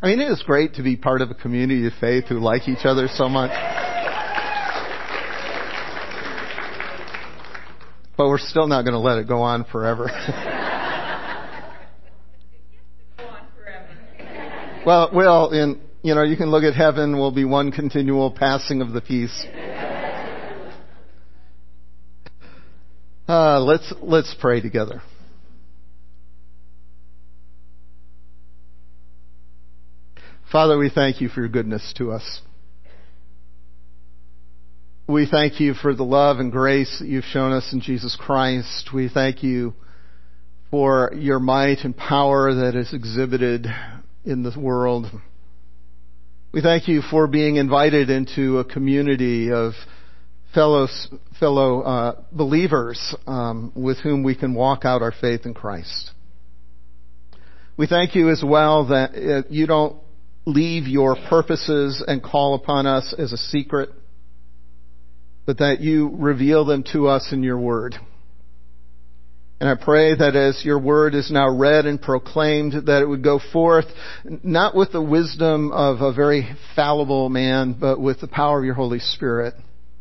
I mean, it is great to be part of a community of faith who like each other so much. But we're still not going to let it go on forever. Well, you can look at heaven, will be one continual passing of the peace. Let's pray together. Father, we thank you for your goodness to us. We thank you for the love and grace that you've shown us in Jesus Christ. We thank you for your might and power that is exhibited in this world. We thank you for being invited into a community of fellow believers with whom we can walk out our faith in Christ. We thank you as well that you don't leave your purposes and call upon us as a secret, but that you reveal them to us in your word. And I pray that as your word is now read and proclaimed, that it would go forth not with the wisdom of a very fallible man, but with the power of your Holy Spirit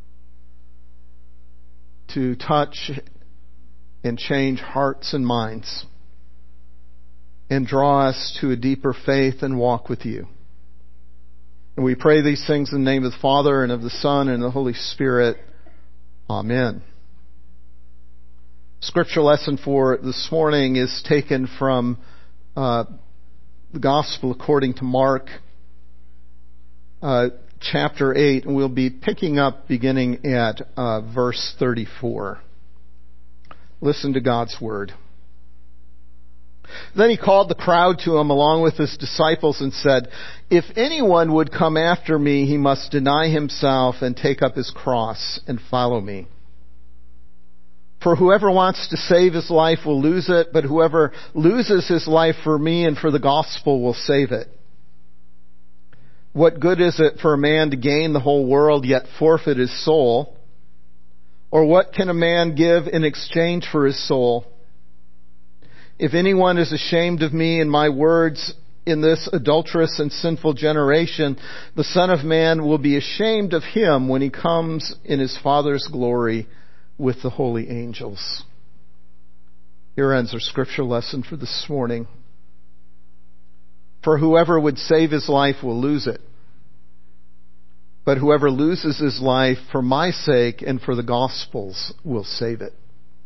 to touch and change hearts and minds and draw us to a deeper faith and walk with you. And we pray these things in the name of the Father and of the Son and the Holy Spirit. Amen. Scripture lesson for this morning is taken from the Gospel according to Mark, chapter 8, and we'll be picking up beginning at verse 34. Listen to God's Word. Then he called the crowd to him along with his disciples and said, "If anyone would come after me, he must deny himself and take up his cross and follow me. For whoever wants to save his life will lose it, but whoever loses his life for me and for the gospel will save it. What good is it for a man to gain the whole world yet forfeit his soul? Or what can a man give in exchange for his soul? If anyone is ashamed of me and my words in this adulterous and sinful generation, the Son of Man will be ashamed of him when he comes in his Father's glory with the holy angels." Here ends our scripture lesson for this morning. For whoever would save his life will lose it. But whoever loses his life for my sake and for the gospel's will save it.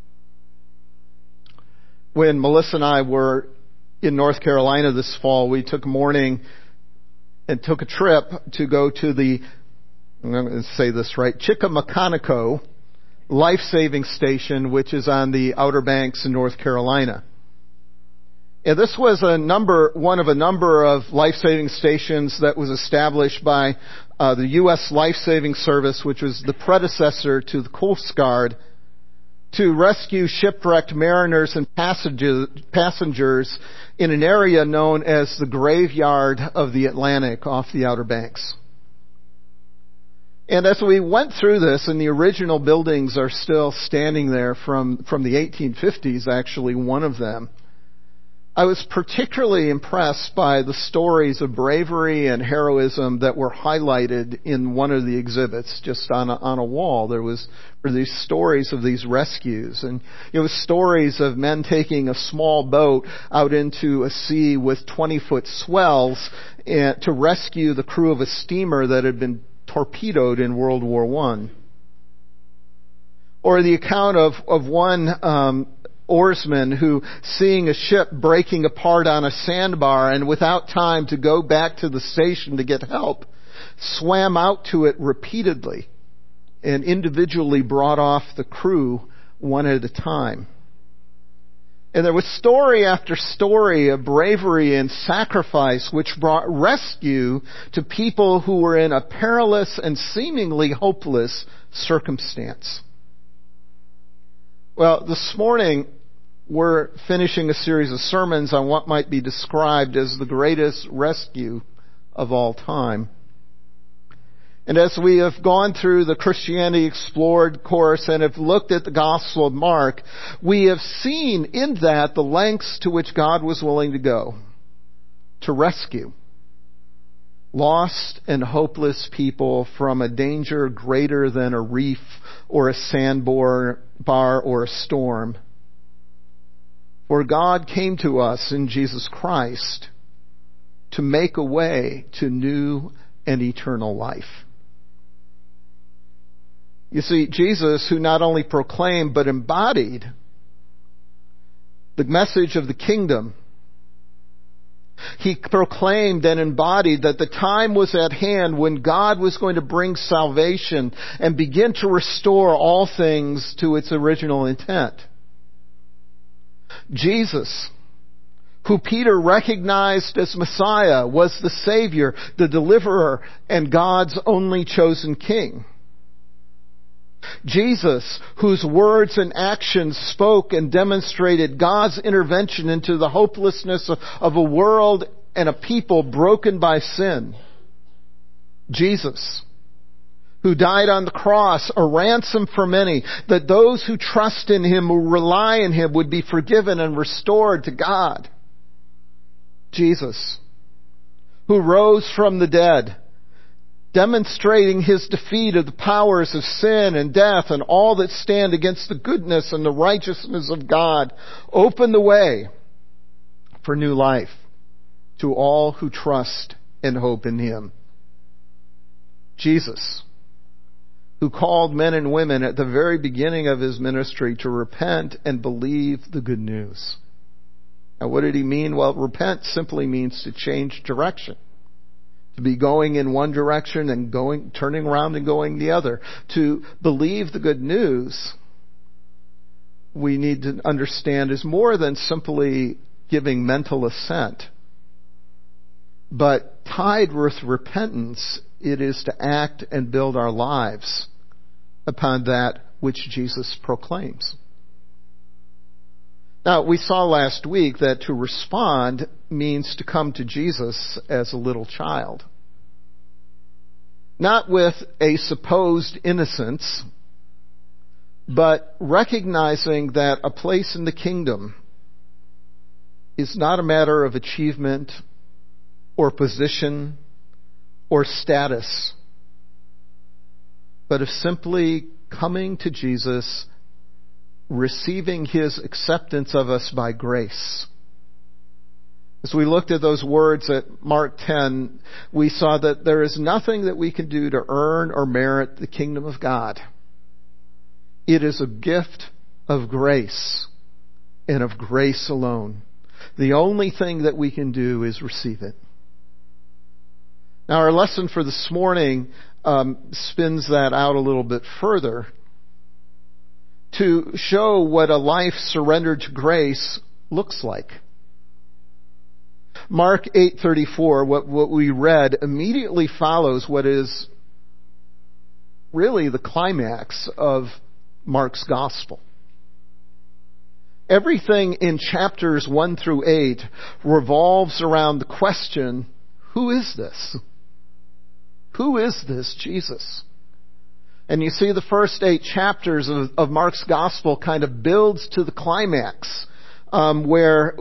When Melissa and I were in North Carolina this fall, we took a morning and took a trip to go to the, I'm going to say this right, Chickamaconoco life-saving station, which is on the Outer Banks in North Carolina. And this was one of a number of life-saving stations that was established by the U.S. Life-Saving Service, which was the predecessor to the Coast Guard, to rescue shipwrecked mariners and passengers in an area known as the graveyard of the Atlantic off the Outer Banks. And as we went through this, and the original buildings are still standing there from the 1850s, actually, one of them, I was particularly impressed by the stories of bravery and heroism that were highlighted in one of the exhibits, just on a wall. There were these stories of these rescues, and it was stories of men taking a small boat out into a sea with 20-foot swells to rescue the crew of a steamer that had been torpedoed in World War I. Or the account of one oarsman who, seeing a ship breaking apart on a sandbar and without time to go back to the station to get help, swam out to it repeatedly and individually brought off the crew one at a time. And there was story after story of bravery and sacrifice which brought rescue to people who were in a perilous and seemingly hopeless circumstance. Well, this morning we're finishing a series of sermons on what might be described as the greatest rescue of all time. And as we have gone through the Christianity Explored course and have looked at the Gospel of Mark, we have seen in that the lengths to which God was willing to go to rescue. lost and hopeless people from a danger greater than a reef or a sandbar or a storm. For God came to us in Jesus Christ to make a way to new and eternal life. You see, Jesus, who not only proclaimed but embodied the message of the kingdom, he proclaimed and embodied that the time was at hand when God was going to bring salvation and begin to restore all things to its original intent. Jesus, who Peter recognized as Messiah, was the Savior, the Deliverer, and God's only chosen King. Jesus, whose words and actions spoke and demonstrated God's intervention into the hopelessness of a world and a people broken by sin. Jesus, who died on the cross, a ransom for many, that those who trust in Him, who rely on Him, would be forgiven and restored to God. Jesus, who rose from the dead, demonstrating His defeat of the powers of sin and death and all that stand against the goodness and the righteousness of God, opened the way for new life to all who trust and hope in Him. Jesus, who called men and women at the very beginning of His ministry to repent and believe the good news. Now, what did He mean? Well, repent simply means to change direction. To be going in one direction and turning around and going the other. To believe the good news, we need to understand, is more than simply giving mental assent. But tied with repentance, it is to act and build our lives upon that which Jesus proclaims. Now, we saw last week that to respond means to come to Jesus as a little child. Not with a supposed innocence, but recognizing that a place in the kingdom is not a matter of achievement or position or status, but of simply coming to Jesus, receiving His acceptance of us by grace. As we looked at those words at Mark 10, we saw that there is nothing that we can do to earn or merit the kingdom of God. It is a gift of grace and of grace alone. The only thing that we can do is receive it. Now, our lesson for this morning spins that out a little bit further to show what a life surrendered to grace looks like. Mark 8:34, what we read, immediately follows what is really the climax of Mark's gospel. Everything in chapters 1 through 8 revolves around the question, who is this? Who is this Jesus? And you see the first 8 chapters of Mark's gospel kind of builds to the climax, where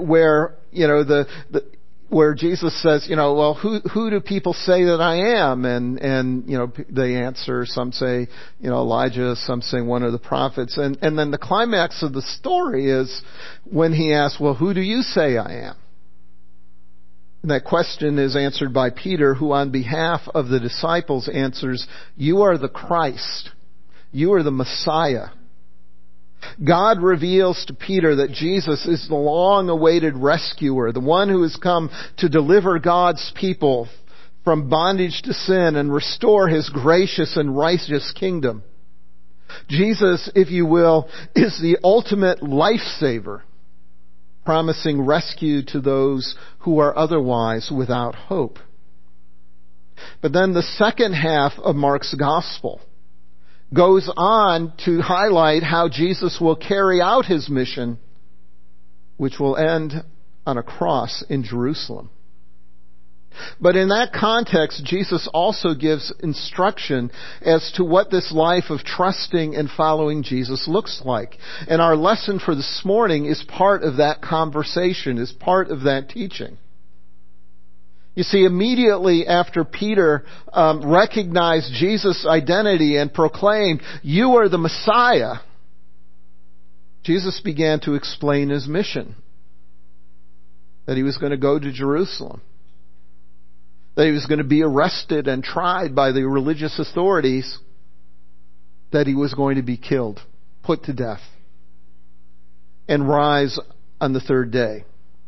Jesus says, well, who do people say that I am? And they answer, some say, Elijah, some say one of the prophets. And then the climax of the story is when he asks, well, who do you say I am? And that question is answered by Peter, who on behalf of the disciples answers, you are the Christ. You are the Messiah. God reveals to Peter that Jesus is the long-awaited rescuer, the one who has come to deliver God's people from bondage to sin and restore His gracious and righteous kingdom. Jesus, if you will, is the ultimate lifesaver, promising rescue to those who are otherwise without hope. But then the second half of Mark's gospel goes on to highlight how Jesus will carry out His mission, which will end on a cross in Jerusalem. But in that context, Jesus also gives instruction as to what this life of trusting and following Jesus looks like. And our lesson for this morning is part of that conversation, is part of that teaching. You see, immediately after Peter recognized Jesus' identity and proclaimed, "You are the Messiah," Jesus began to explain his mission. That he was going to go to Jerusalem. That he was going to be arrested and tried by the religious authorities. That he was going to be killed, put to death, and rise on the third day.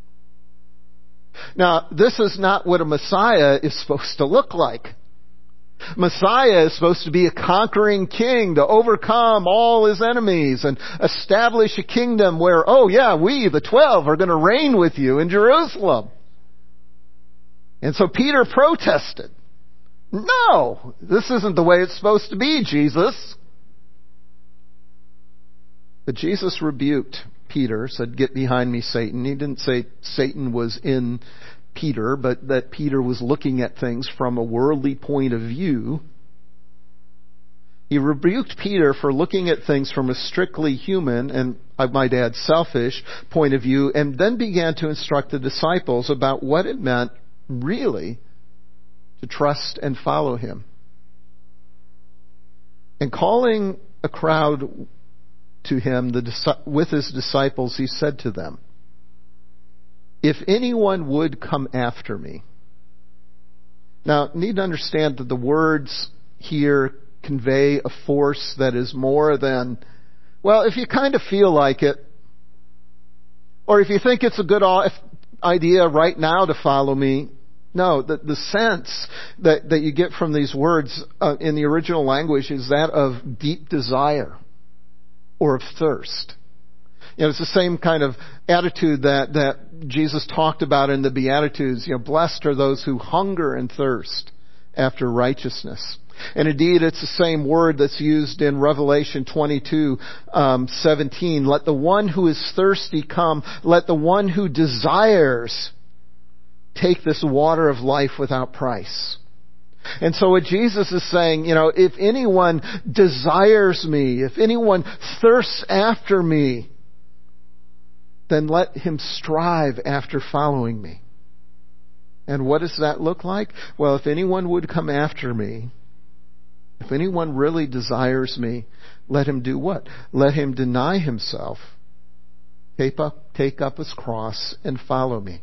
Now, this is not what a Messiah is supposed to look like. Messiah is supposed to be a conquering king to overcome all his enemies and establish a kingdom where, oh yeah, we, the 12, are going to reign with you in Jerusalem. And so Peter protested. No, this isn't the way it's supposed to be, Jesus. But Jesus rebuked Peter, said, "Get behind me, Satan." He didn't say Satan was in Peter, but that Peter was looking at things from a worldly point of view. He rebuked Peter for looking at things from a strictly human, and I might add selfish, point of view, and then began to instruct the disciples about what it meant really to trust and follow him. And calling a crowd to him with his disciples, he said to them, "If anyone would come after me." Now, you need to understand that the words here convey a force that is more than, well, if you kind of feel like it, or if you think it's a good idea right now to follow me. No, the sense that you get from these words in the original language is that of deep desire or of thirst. You know, it's the same kind of attitude that Jesus talked about in the Beatitudes. You know, blessed are those who hunger and thirst after righteousness. And indeed, it's the same word that's used in Revelation 22:17. Let the one who is thirsty come. Let the one who desires take this water of life without price. And so what Jesus is saying, you know, if anyone desires me, if anyone thirsts after me, then let him strive after following me. And what does that look like? Well, if anyone would come after me, if anyone really desires me, let him do what? Let him deny himself, take up his cross, and follow me.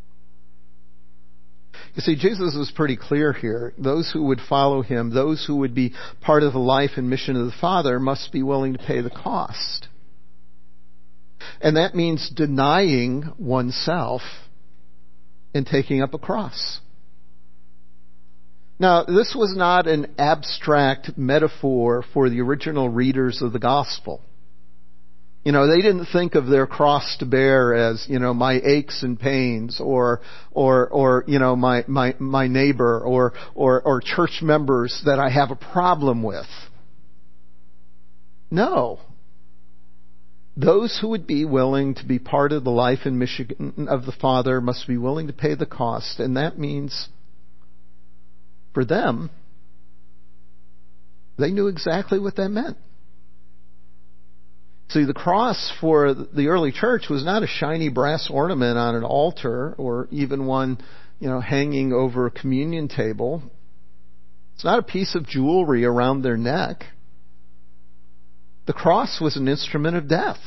You see, Jesus is pretty clear here. Those who would follow him, those who would be part of the life and mission of the Father, must be willing to pay the cost. And that means denying oneself and taking up a cross. Now, this was not an abstract metaphor for the original readers of the gospel. You know, they didn't think of their cross to bear as, you know, my aches and pains or you know, my neighbor or church members that I have a problem with. No. Those who would be willing to be part of the life and mission of the Father must be willing to pay the cost. And that means, for them, they knew exactly what that meant. See, the cross for the early church was not a shiny brass ornament on an altar or even one, you know, hanging over a communion table. It's not a piece of jewelry around their neck. The cross was an instrument of death.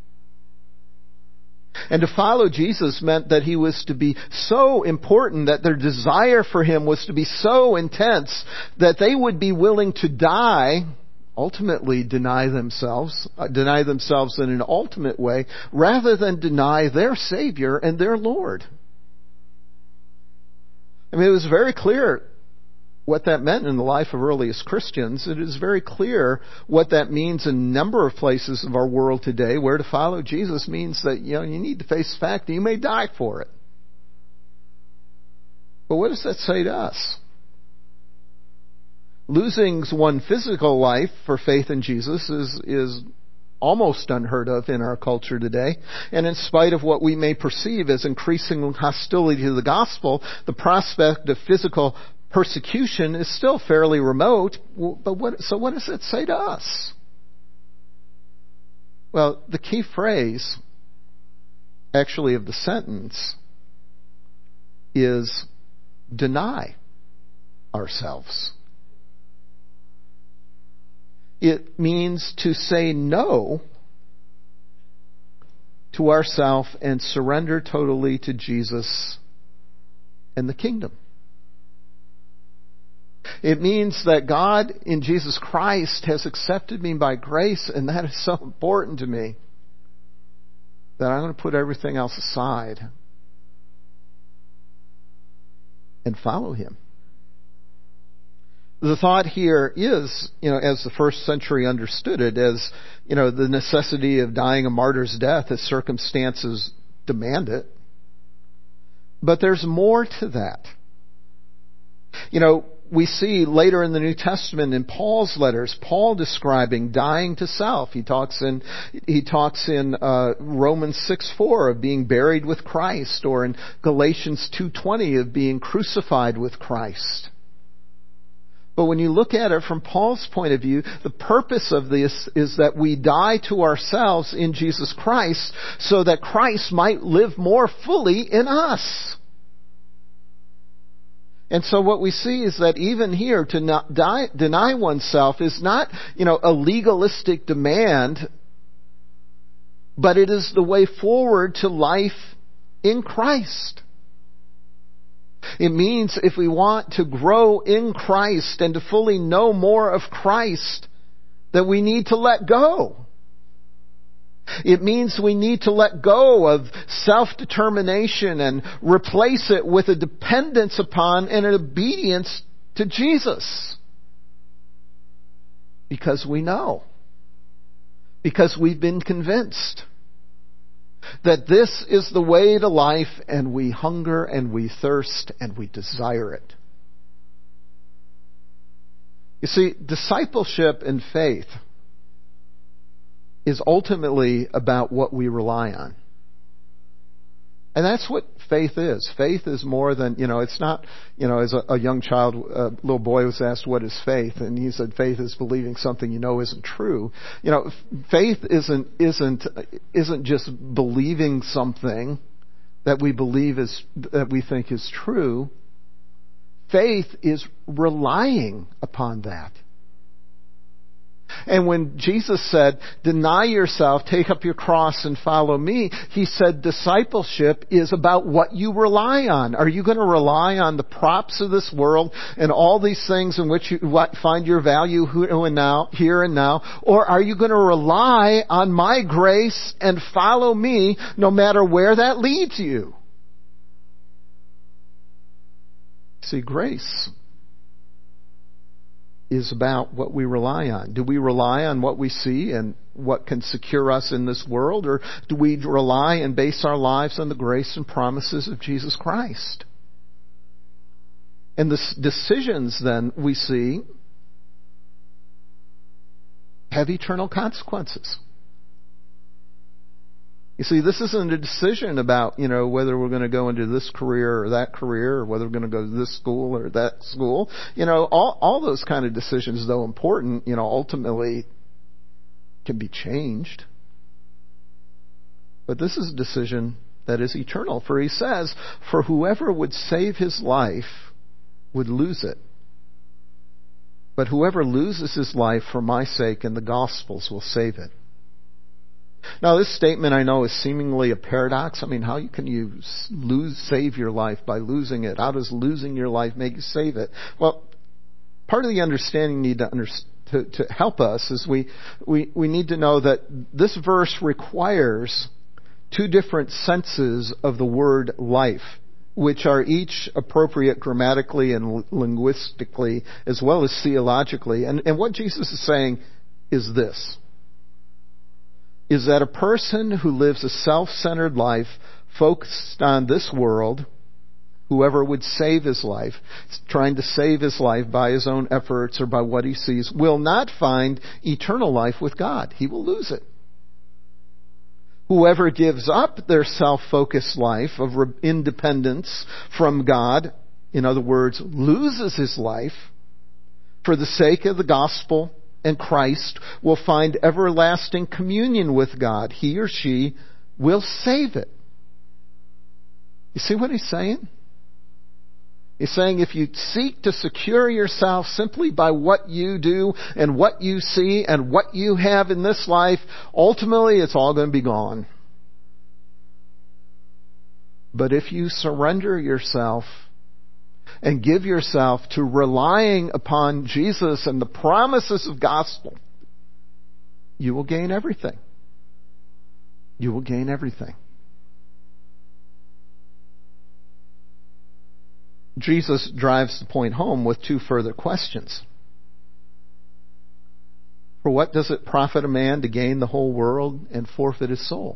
And to follow Jesus meant that he was to be so important, that their desire for him was to be so intense that they would be willing to die, ultimately deny themselves in an ultimate way, rather than deny their Savior and their Lord. I mean, it was very clear what that meant in the life of earliest Christians. It is very clear what that means in a number of places of our world today, where to follow Jesus means that, you know, you need to face the fact that you may die for it. But what does that say to us? Losing one's physical life for faith in Jesus is almost unheard of in our culture today. And in spite of what we may perceive as increasing hostility to the gospel, the prospect of physical persecution is still fairly remote. But what does it say to us? Well, the key phrase, actually, of the sentence is, deny ourselves. It means to say no to ourself and surrender totally to Jesus and the kingdom. It means that God in Jesus Christ has accepted me by grace, and that is so important to me that I'm going to put everything else aside and follow Him. The thought here is, as the first century understood it, as, the necessity of dying a martyr's death as circumstances demand it. But there's more to that. We see later in the New Testament in Paul's letters, Paul describing dying to self. He talks in Romans 6:4 of being buried with Christ, or in Galatians 2:20 of being crucified with Christ. But when you look at it from Paul's point of view, the purpose of this is that we die to ourselves in Jesus Christ so that Christ might live more fully in us. And so what we see is that even here, to not deny oneself is not, a legalistic demand, but it is the way forward to life in Christ. It means if we want to grow in Christ and to fully know more of Christ, that we need to let go. It means we need to let go of self-determination and replace it with a dependence upon and an obedience to Jesus. Because we know. Because we've been convinced that this is the way to life, and we hunger and we thirst and we desire it. You see, discipleship and faith is ultimately about what we rely on. And that's what faith is. Faith is more than, it's not, as a young child, a little boy was asked, what is faith? And he said, faith is believing something isn't true. Faith isn't just believing something that we think is true. Faith is relying upon that. And when Jesus said, deny yourself, take up your cross and follow me, He said discipleship is about what you rely on. Are you going to rely on the props of this world and all these things in which you find your value here and now? Or are you going to rely on my grace and follow me no matter where that leads you? See, grace is about what we rely on. Do we rely on what we see and what can secure us in this world, or do we rely and base our lives on the grace and promises of Jesus Christ? And the decisions then we see have eternal consequences. You see, this isn't a decision about, whether we're going to go into this career or that career, or whether we're going to go to this school or that school. All those kind of decisions, though important, ultimately can be changed. But this is a decision that is eternal. For He says, for whoever would save his life would lose it. But whoever loses his life for my sake and the gospel's will save it. Now, this statement I know is seemingly a paradox. How can you save your life by losing it? How does losing your life make you save it? Well, part of the understanding need to help us is we need to know that this verse requires two different senses of the word life, which are each appropriate grammatically and linguistically as well as theologically. And what Jesus is saying is this. Is that a person who lives a self-centered life focused on this world, whoever would save his life, trying to save his life by his own efforts or by what he sees, will not find eternal life with God. He will lose it. Whoever gives up their self-focused life of independence from God, in other words, loses his life for the sake of the gospel and Christ, will find everlasting communion with God. He or she will save it. You see what he's saying? He's saying if you seek to secure yourself simply by what you do and what you see and what you have in this life, ultimately it's all going to be gone. But if you surrender yourself and give yourself to relying upon Jesus and the promises of gospel, you will gain everything. You will gain everything. Jesus drives the point home with two further questions. For what does it profit a man to gain the whole world and forfeit his soul?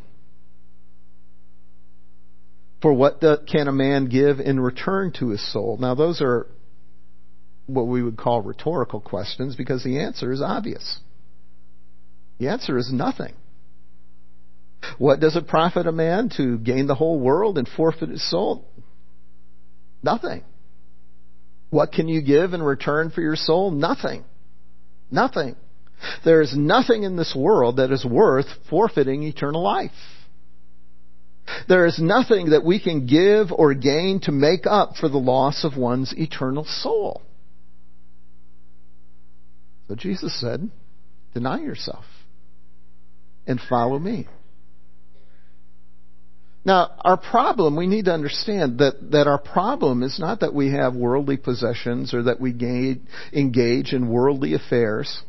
For what can a man give in return to his soul? Now those are what we would call rhetorical questions because the answer is obvious. The answer is nothing. What does it profit a man to gain the whole world and forfeit his soul? Nothing. What can you give in return for your soul? Nothing. Nothing. There is nothing in this world that is worth forfeiting eternal life. There is nothing that we can give or gain to make up for the loss of one's eternal soul. So Jesus said, deny yourself and follow me. Now, our problem, we need to understand that our problem is not that we have worldly possessions or that we engage in worldly affairs.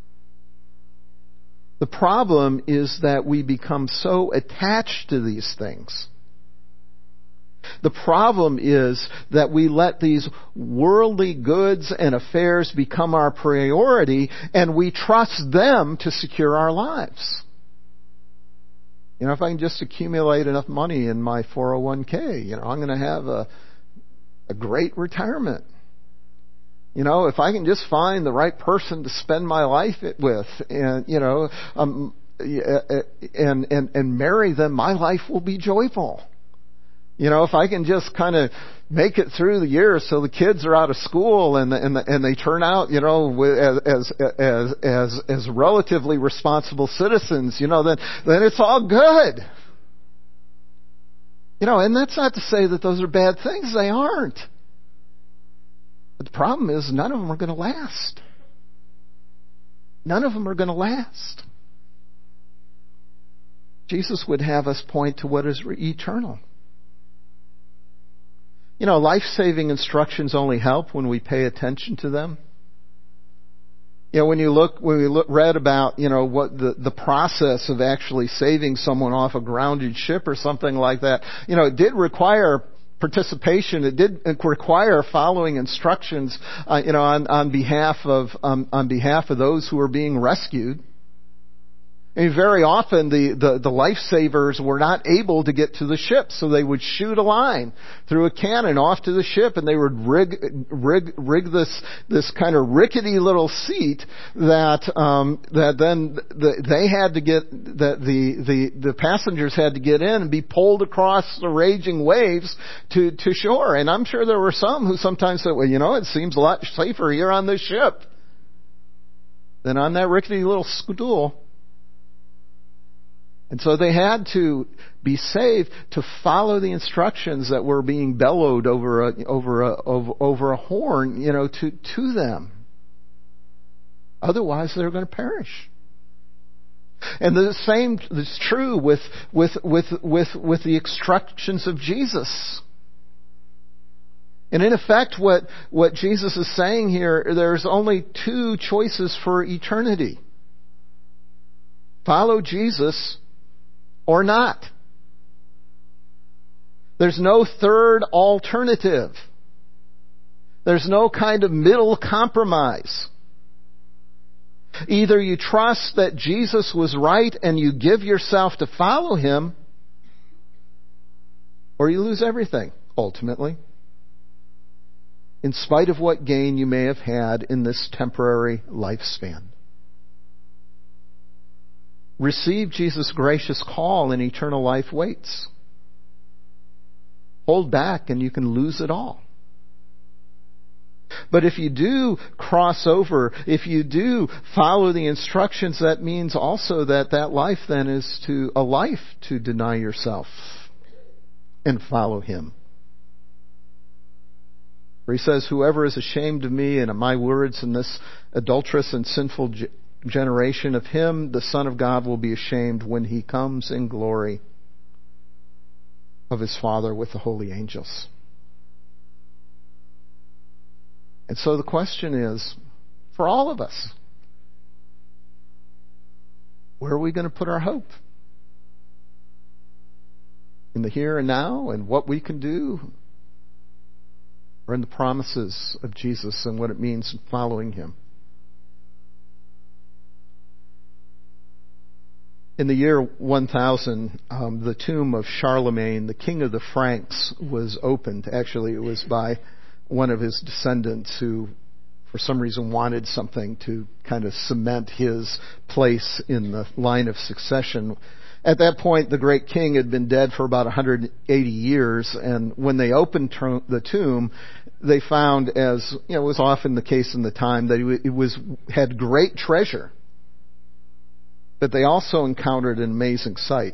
The problem is that we become so attached to these things. The problem is that we let these worldly goods and affairs become our priority and we trust them to secure our lives. You know, if I can just accumulate enough money in my 401k, I'm going to have a great retirement. If I can just find the right person to spend my life with and, and marry them, my life will be joyful. If I can just kind of make it through the years so the kids are out of school and they turn out, as relatively responsible citizens, then it's all good. And that's not to say that those are bad things. They aren't. But the problem is none of them are going to last. None of them are going to last. Jesus would have us point to what is eternal. Life-saving instructions only help when we pay attention to them. When we read about, what the process of actually saving someone off a grounded ship or something like that, it did require participation. It did require following instructions, on behalf of those who were being rescued. I mean, very often the lifesavers were not able to get to the ship, so they would shoot a line through a cannon off to the ship, and they would rig this kind of rickety little seat that then they had to get the passengers had to get in and be pulled across the raging waves to shore. And I'm sure there were some who sometimes said, well, it seems a lot safer here on this ship than on that rickety little stool. And so they had to be saved to follow the instructions that were being bellowed over a horn, to them. Otherwise, they're going to perish. And the same is true with the instructions of Jesus. And in effect, what Jesus is saying here, there's only two choices for eternity: follow Jesus or not. There's no third alternative. There's no kind of middle compromise. Either you trust that Jesus was right and you give yourself to follow Him, or you lose everything, ultimately, in spite of what gain you may have had in this temporary lifespan. Receive Jesus' gracious call and eternal life waits. Hold back and you can lose it all. But if you do cross over, if you do follow the instructions, that means also that life then is a life to deny yourself and follow Him. where he says, "Whoever is ashamed of me and of my words in this adulterous and sinful generation, of him the Son of God will be ashamed when he comes in glory of his Father with the holy angels." And so the question is, for all of us, where are we going to put our hope? In the here and now and what we can do? Or in the promises of Jesus and what it means following him? In the year 1000, the tomb of Charlemagne, the king of the Franks, was opened. Actually, it was by one of his descendants who, for some reason, wanted something to kind of cement his place in the line of succession. At that point, the great king had been dead for about 180 years, and when they opened the tomb, they found, as was often the case in the time, that it had great treasure. But they also encountered an amazing sight.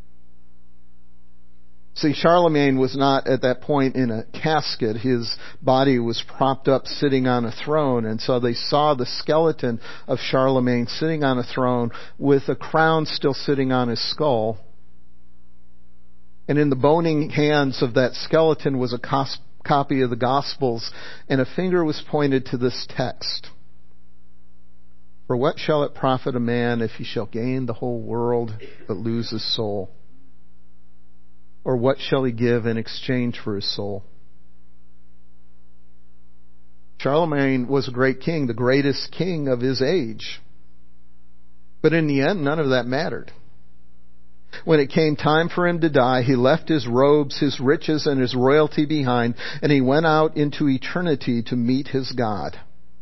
See, Charlemagne was not at that point in a casket. His body was propped up sitting on a throne. And so they saw the skeleton of Charlemagne sitting on a throne with a crown still sitting on his skull. And in the bony hands of that skeleton was a copy of the Gospels, and a finger was pointed to this text. "For what shall it profit a man if he shall gain the whole world but lose his soul? Or what shall he give in exchange for his soul?" Charlemagne was a great king, the greatest king of his age. But in the end, none of that mattered. When it came time for him to die, he left his robes, his riches, and his royalty behind, and he went out into eternity to meet his God.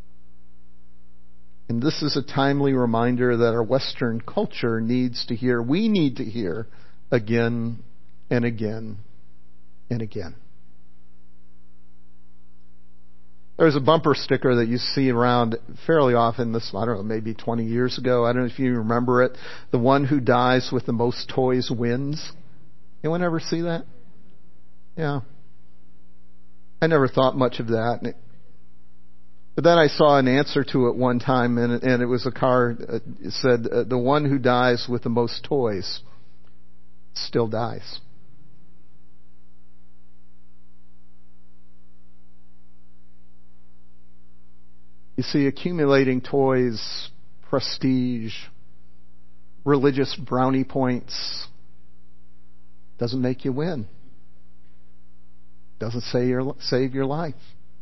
And this is a timely reminder that our Western culture needs to hear. We need to hear again and again and again. There's a bumper sticker that you see around fairly often. This, I don't know, maybe 20 years ago. I don't know if you remember it. "The one who dies with the most toys wins." Anyone ever see that? Yeah. I never thought much of that. But then I saw an answer to it one time, and it was a card. It said, "The one who dies with the most toys still dies." You see, accumulating toys, prestige, religious brownie points doesn't make you win. Doesn't save your life.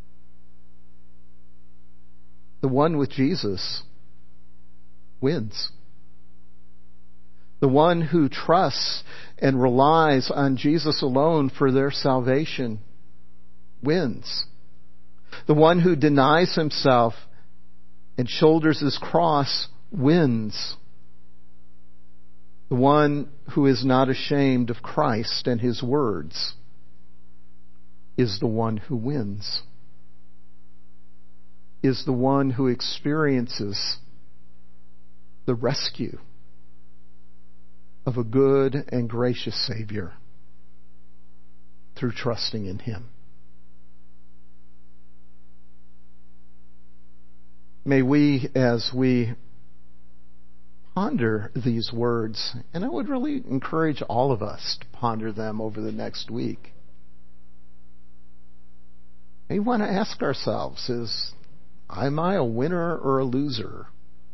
The one with Jesus wins. The one who trusts and relies on Jesus alone for their salvation wins. The one who denies himself and shoulders his cross wins. The one who is not ashamed of Christ and his words is the one who wins. Is the one who experiences the rescue of a good and gracious Savior through trusting in him. May we, as we ponder these words, and I would really encourage all of us to ponder them over the next week, may we want to ask ourselves, am I a winner or a loser?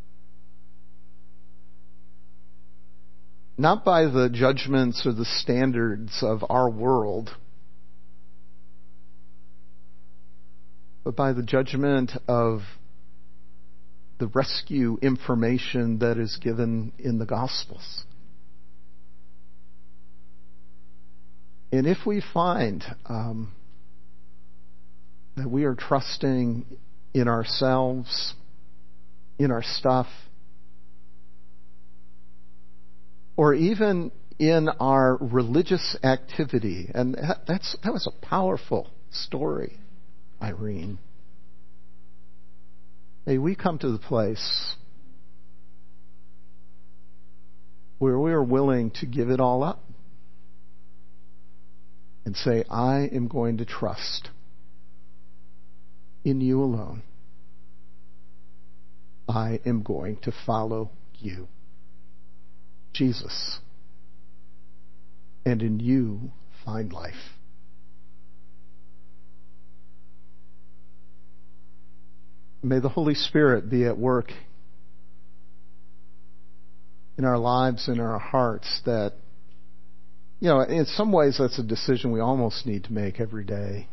Not by the judgments or the standards of our world, but by the judgment of the rescue information that is given in the Gospels. And if we find that we are trusting in ourselves, in our stuff, or even in our religious activity, and that was a powerful story, Irene. May we come to the place where we are willing to give it all up and say, I am going to trust in you alone, I am going to follow you, Jesus, and in you find life. May the Holy Spirit be at work in our lives, in our hearts, that, in some ways that's a decision we almost need to make every day.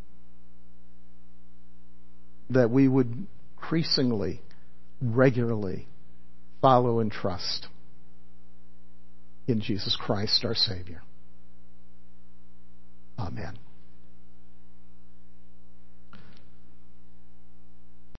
That we would increasingly, regularly follow and trust in Jesus Christ, our Savior. Amen.